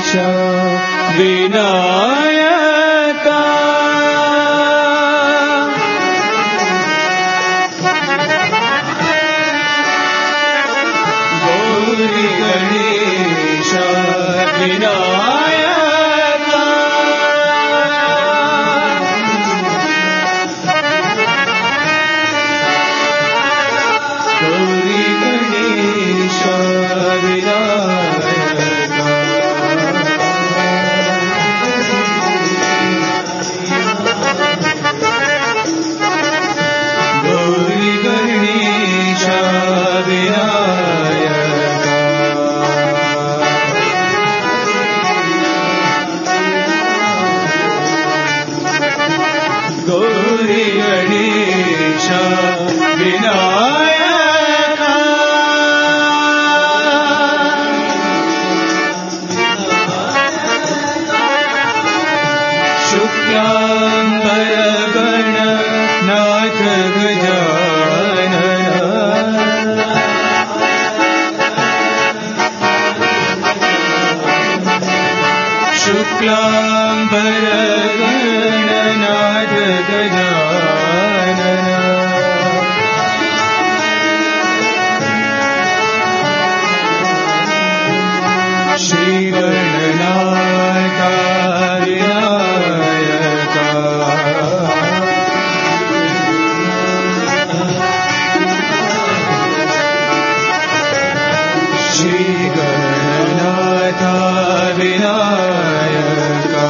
विनायका गौरी गणेश विनायका गौरी गणेश विनायका गौरी गणेश विनायका गौरी गणेश विनायका शुक्लाम्बरगण नाथ गजानन शुक्लाम्बरगण नाथ गजानन श्री गणनाथ विनायका श्री गणनाथ विनायका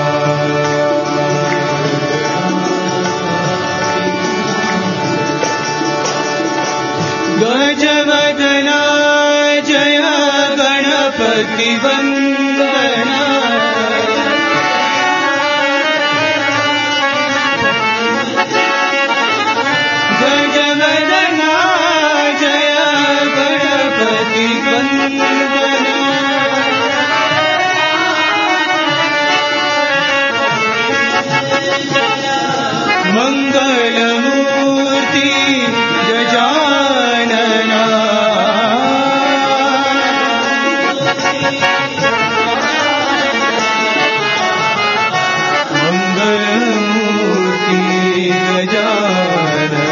गजवदना जय गणपति वंदना गजवदना जय गणपति वंदना मंगलमूर्ति गजानना मंगलमूर्ति गजानना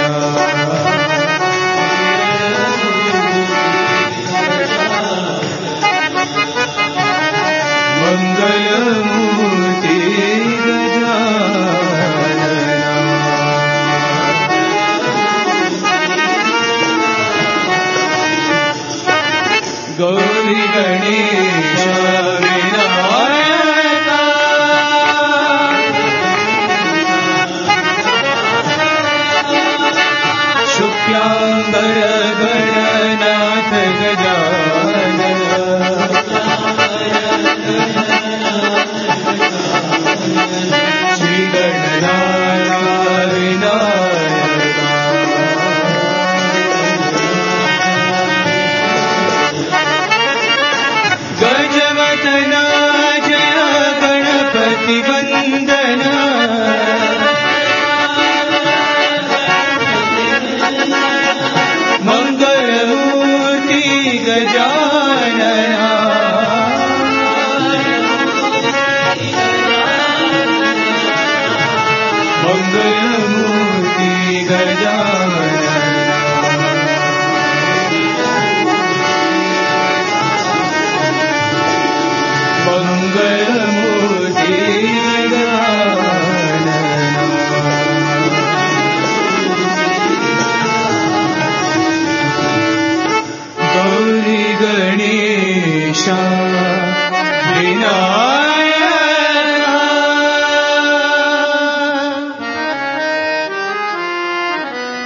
मंगलमूर्ति गजानना गौरी गणेश विनायका शुक्लाम्बर गणनाथ गजानन श्री गणनाथ विनायका गजवदना जय गणपति वंदना मंगलमूर्ति गजानना मंगलमूर्ति गजानना मंगलमूर्ति गजानना गौरी गणेश विनायका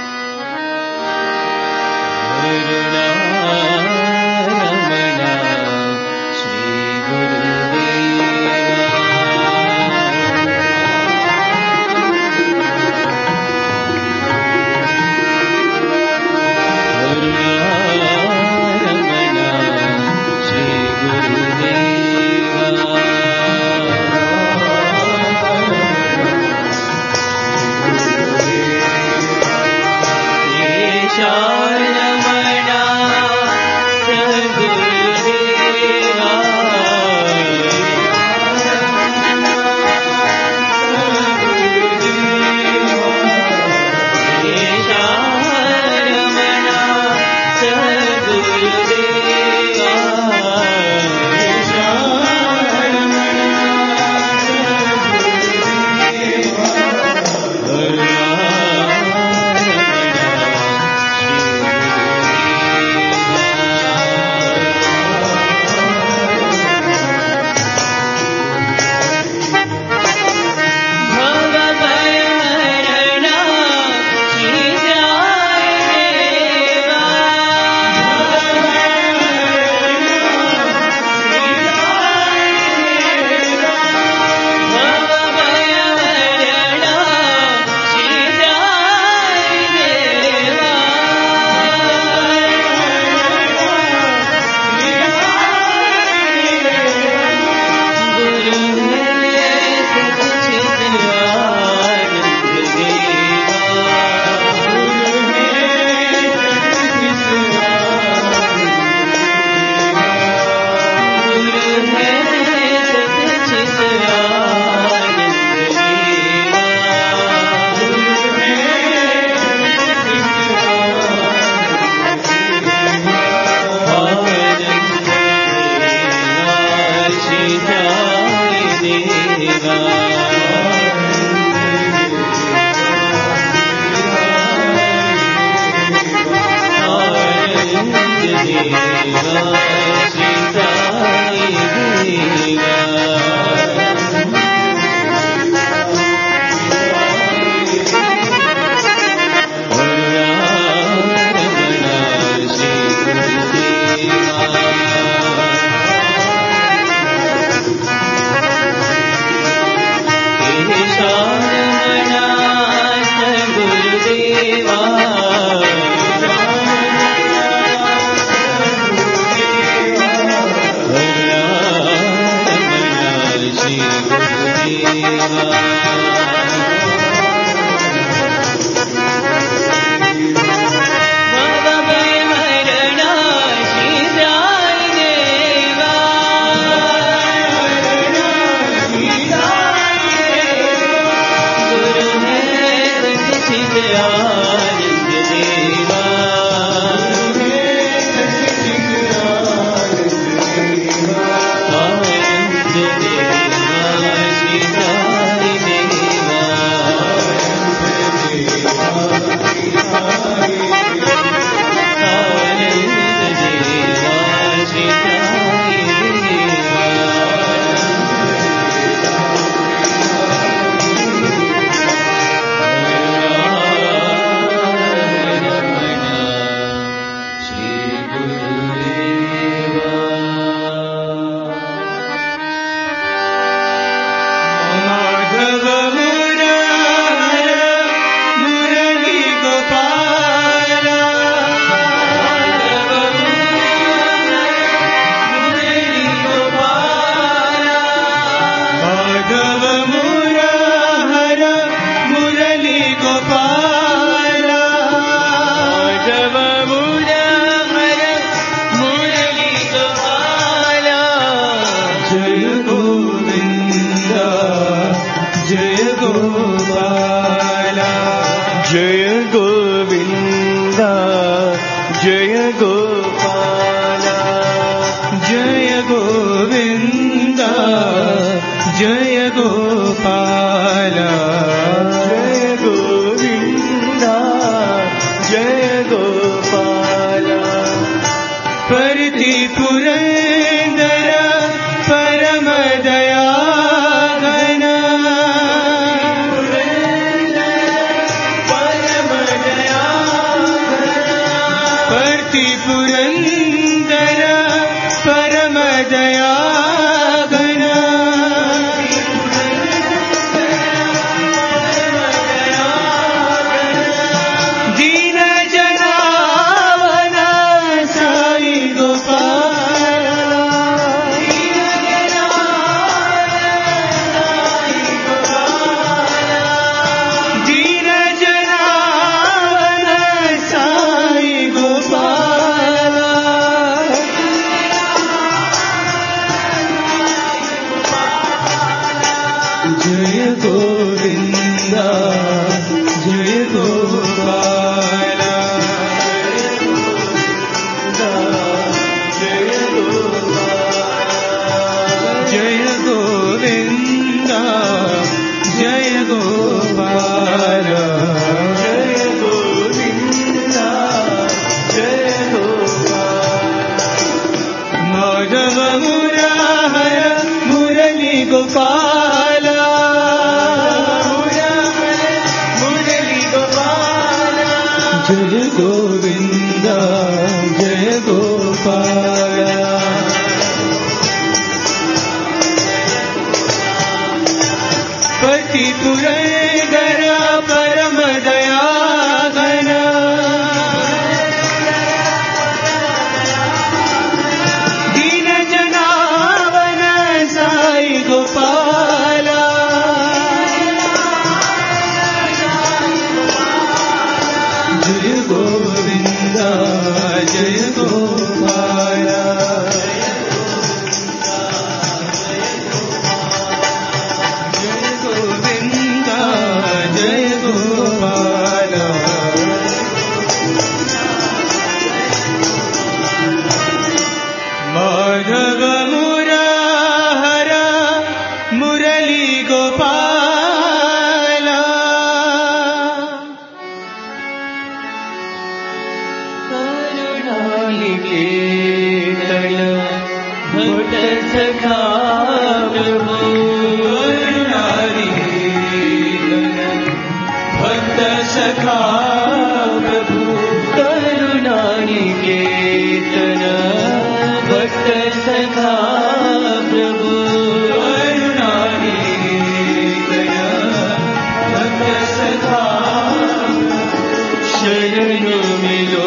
शरणों मिलो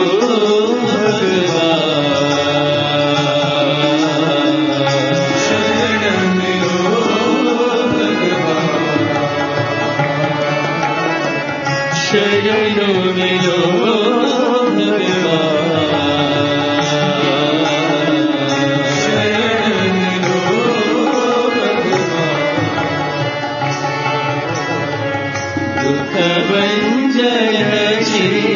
शरणों मिलो दुख भंजन श्री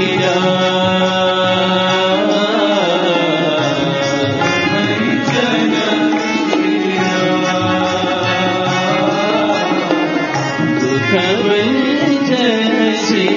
दुख भंजन श्री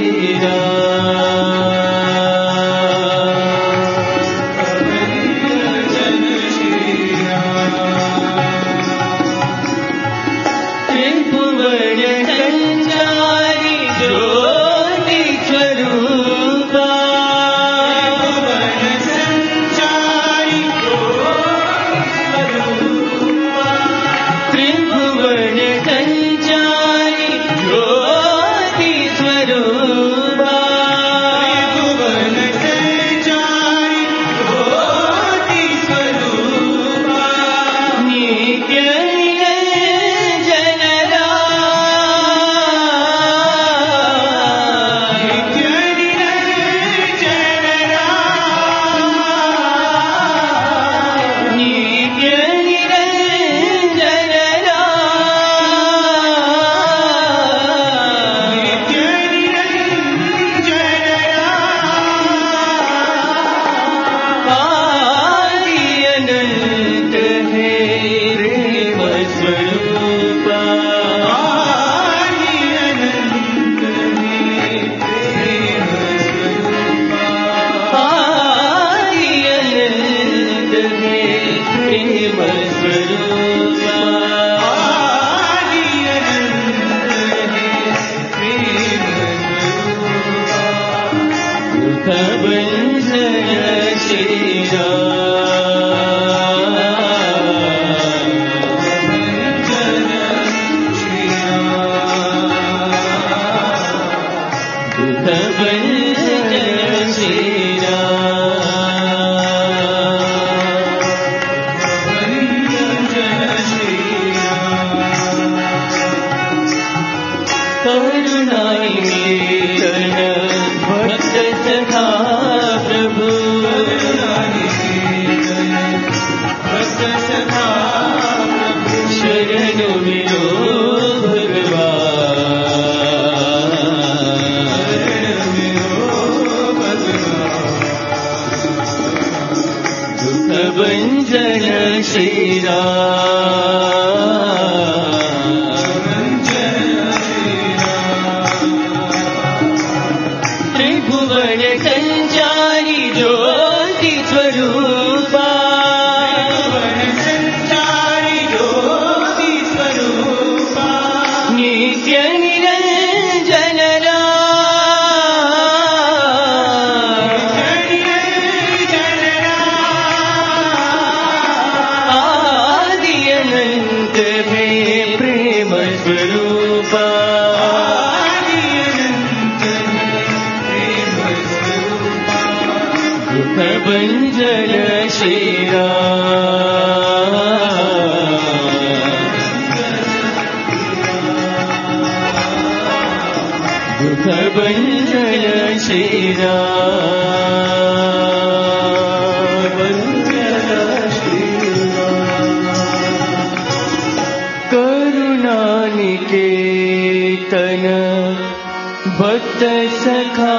भक्त सखा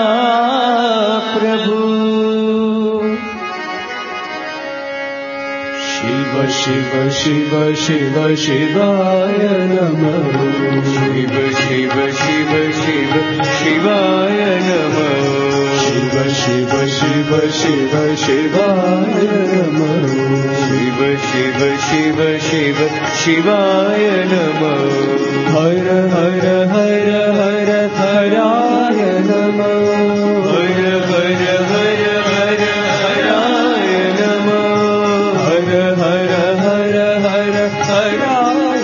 प्रभु शिव शिव शिव शिव शिवाय नमः शिव शिव शिव शिव शिवाय नमः शिव शिव शिव शिव शिवाय नमः शिव शिव शिव शिव शिवाय नमः हर हर हर हर हराय नमः हर हर हर हर हराय नमः हर हर हर हर हराय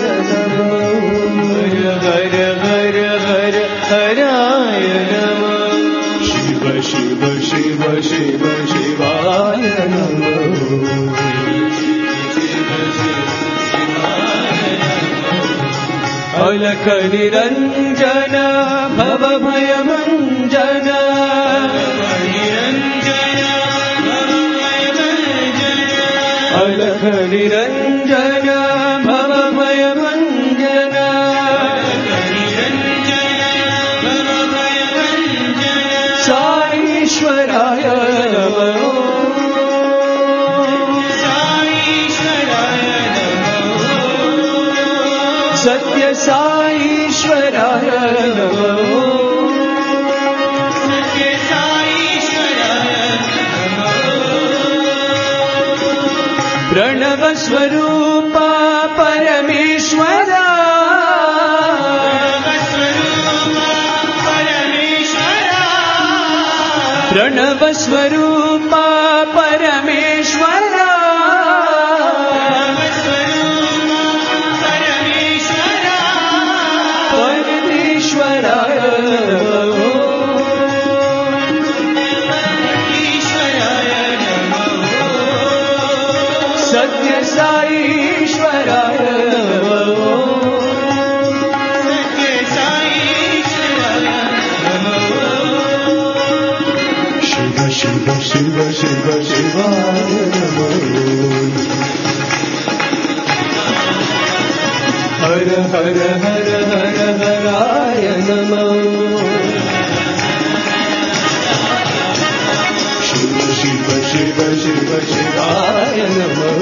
नमः हर हर हर हर हराय नमः शिव शिव शिव शिव शिवाय नमः अलख निरंजन भव भय मंजन अलख निरंजन भव भय मंजन साईश्वराय नमः सत्य साईश्वराय नमः प्रणव स्वरूपा परमेश्वरा प्रणव स्वरूपा परमेश्वरा सत्य साईश्वराय शिव शिव शिव शिव शिवाय नमः हर हर हर हर हराय नमः शिव शिव शिव शिव शिवाय नमः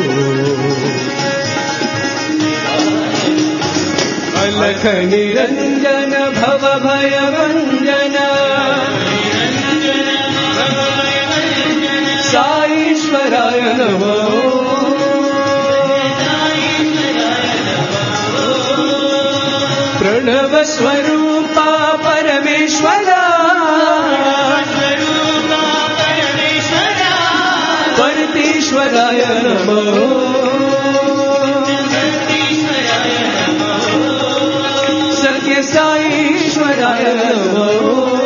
अलख निरंजन भव भय भंजन साईश्वराय नमः प्रणव स्वरूपा परमेश्वरा परमेश्वराय नमः सत्य साईश्वराय नमः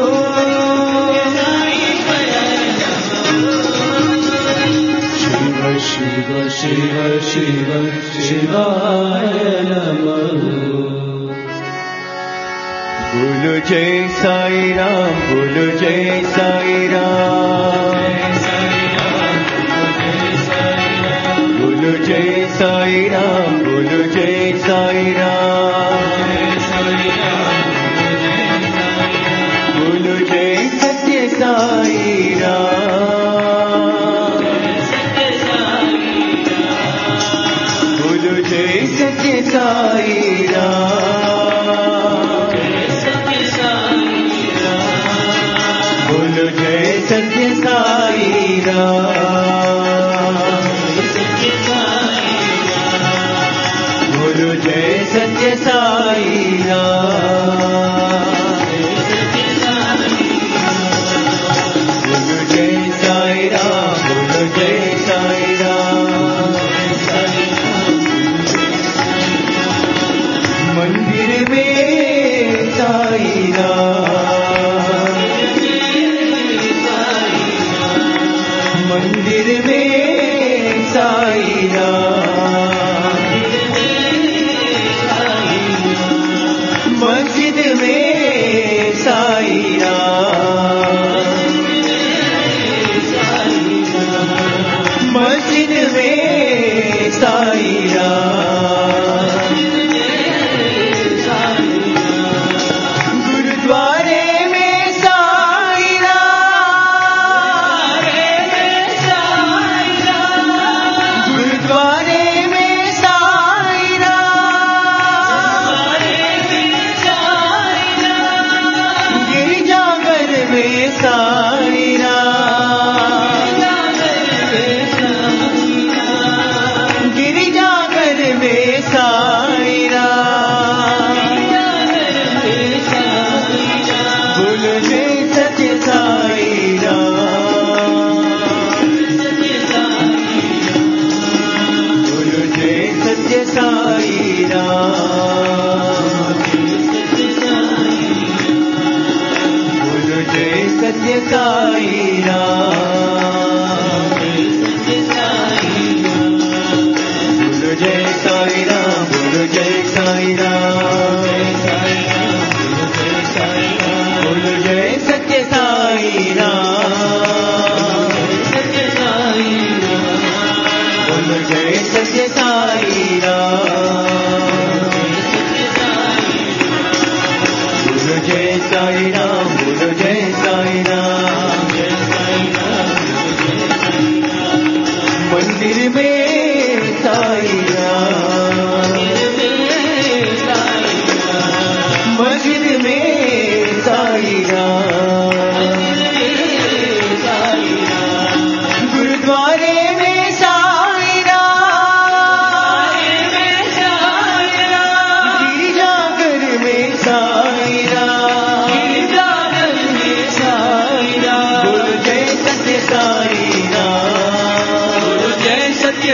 शिव शिव शिव शिव शिवाय नमः बोलो जय साई राम बोलो जय साई राम बोलो जय साई राम बोलो जय साई राम बोलो जय सत्य साई राम बोलो जय सत्य साई राम बोलो जय सत्य साई राम बोलो जय सत्य साई राम बोलो जय साई राम बोलो जय साई राम मंदिर में साई राम मंदिर में साई राम मस्जिद में साई राम मस्जिद में साई राम गुरुद्वारे में साई राम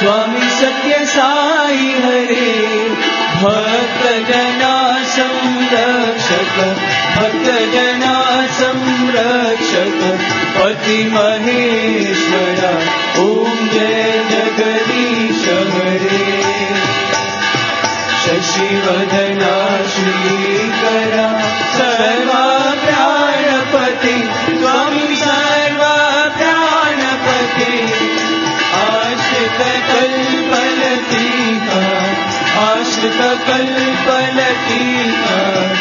स्वामी सत्य साई हरे भक्त जना संरक्षक भक्त जना संरक्षक पति महेश्वरा ओम जय जगदीश हरे शशिवदना श्रीकरा सर्वा प्राणपति स्वामी सर्वा प्राणपति आश्रित कल्पलतीका आश्रित कल्पलतीका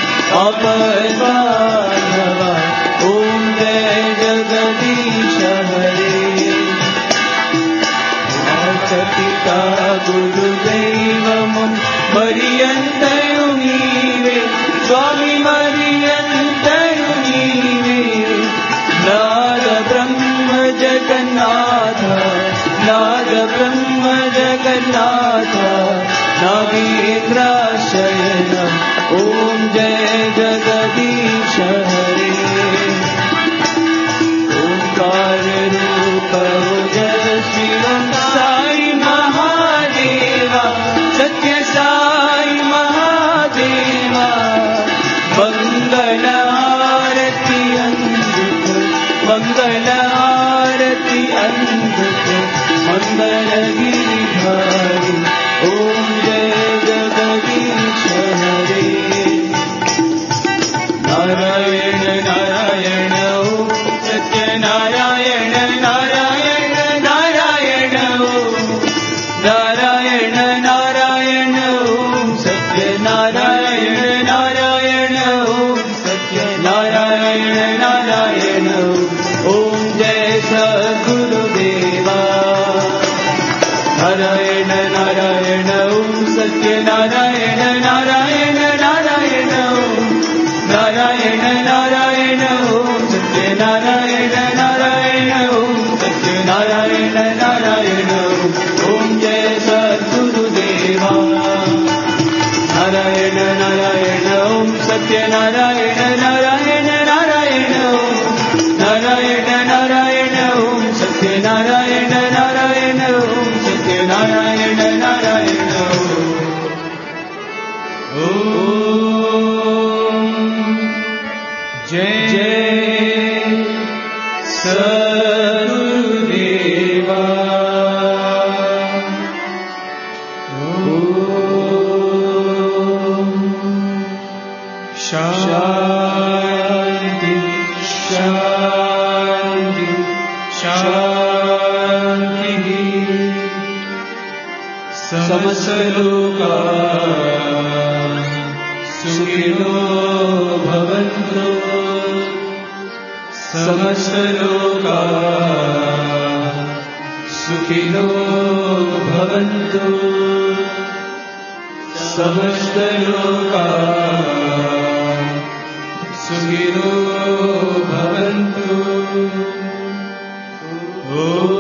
अपरमानवा ओम जय जगदीश हरे पिता गुरुदैवमुं मरियन्तयु नीवे स्वामी मरियन्तयु नीवे नाद ब्रह्म जगन्नाथ नाद ब्रह्म जगन्नाथ नागेन्द्राशयन ओम जय जगदीश हरे ओंकार रूप जय श्री साई महादेवा सत्य साई महादेवा मंगल आरती अंधुक मंगल आरती अंधुक मंगल गिरिधारी ओम जय जगदीश हरे नारायण नारायण ओम सत्य नारायण नारायण नारायण ओम नारायण नारायण ओम सत्य नारायण नारायण ओम सत्य नारायण नारायण ओम जय सद्गुरुदेवा नारायण नारायण ओम सत्य नारायण नारायण नारायण ओम नारायण नारायण ओम सत्य नारायण नारायण ओम सत्य नारायण नारायण ओम जय सद्गुरुदेवा नारायण नारायण ओम सत्य नारायण नारायण नारायण ओम नारायण नारायण ओम सत्य नारायण नारायण ओम सत्य नारायण नारायण ओम जय जय सद्गुरुदेवा ओम शांति शांति शांति समस्त लोका सुखिनो भवन्तु समस्त लोका सुखिनो भवन्तु समस्त लोका सुखिनो भवन्तु।